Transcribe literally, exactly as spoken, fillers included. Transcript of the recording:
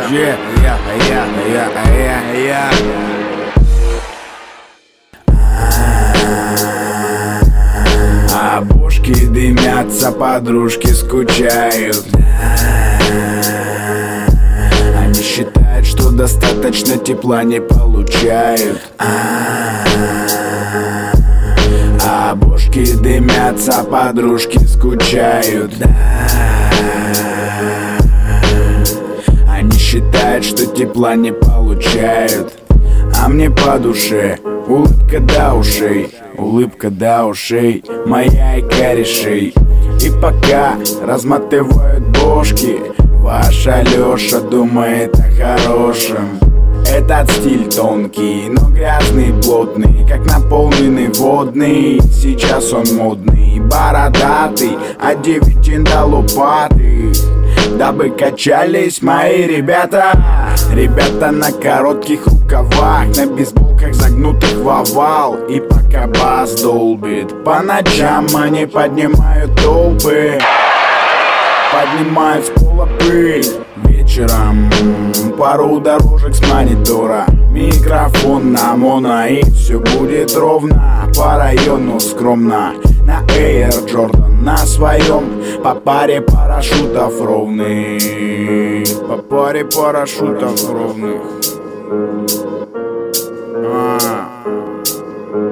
Yeah, yeah, yeah, yeah, yeah, yeah. А бошки дымятся, подружки скучают. Они считают, что достаточно тепла не получают. А бошки дымятся, подружки скучают. Они считают, что тепла не получают. А мне по душе улыбка до ушей, улыбка до ушей, моя и корешей. И пока разматывают бошки, ваша Лёша думает о хорошем. Этот стиль тонкий, но грязный, плотный, как наполненный водный. Сейчас он модный, бородатый, от девятин до лопаты, дабы качались мои ребята. Ребята на коротких рукавах, на бейсболках загнутых в овал. И пока бас долбит, по ночам они поднимают толпы, поднимают с пола пыль. Вечером пару дорожек с монитора, микрофон на моно, и все будет ровно. По району скромно, на Air Jordan на своем, по паре парашютов ровных, по паре парашютов ровных. А.